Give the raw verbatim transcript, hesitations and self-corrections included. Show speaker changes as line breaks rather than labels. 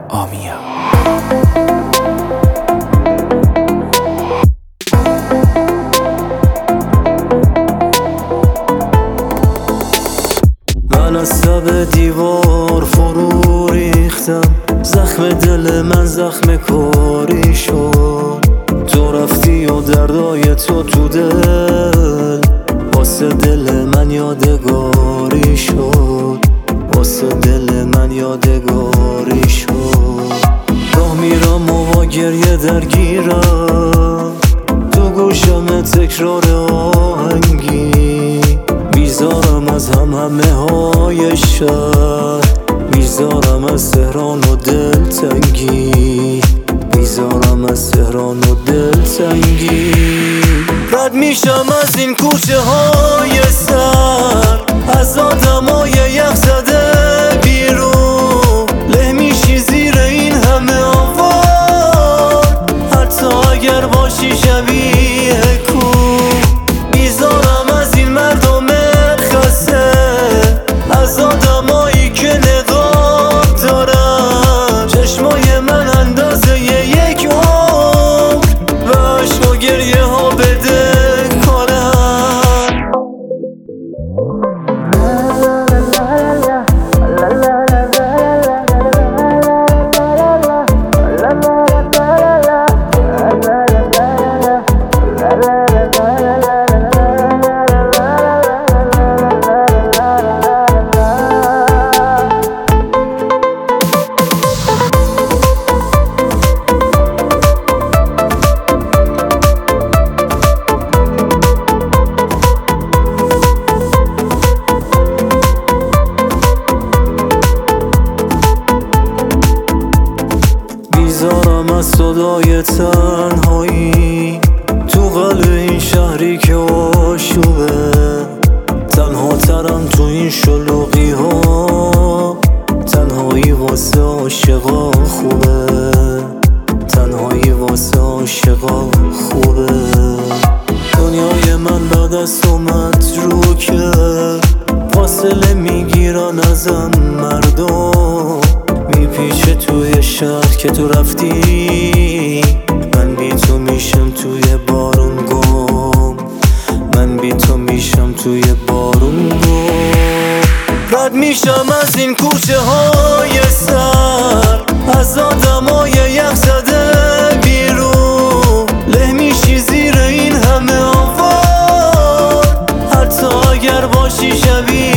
آمیا.
من از لب دیوار فرو ریختم، زخم دل من زخم کاری شد. تو رفتی و دردای تو تو دل واسه دل من یادگاری شد، واسه دل من یادگاری شد. راه میرم و با گریه درگیرم، تو گوشم تکرار آهنگی. بیزارم از هم همه های شهر، بیزارم از تهران و دلتنگی، بیزارم از تهران و دلتنگی. رد میشم از این کوچه های سر، از آدمای یخ زده بیرون. له میشی زیر این همه آوار، حتی اگر باشی شبیه کو. بیزارم از این مردم خسته، از آدمایی که نقاب دارن. چشمای من اندازه یک عمر و عشق و گریه ها بده کارن. بیزارم از صدای تنهایی تو قلب این شهری که آشوبه. تنها ترم تو این شلوغی ها، تنهایی واسه عاشقا خوبه، تنهایی واسه عاشقا خوبه. دنیای من بعد از تو متروکه، فاصله میگیرن ازم مردم. میپیچه توی شهر که تو رفتی، من بی تو میشم توی بارون گم، من بی تو میشم توی بارون گم. رد میشم از این کوچه های سر، از آدمای یخ زده بیرون. له میشی زیر این همه آوار، حتی اگر باشی شبیه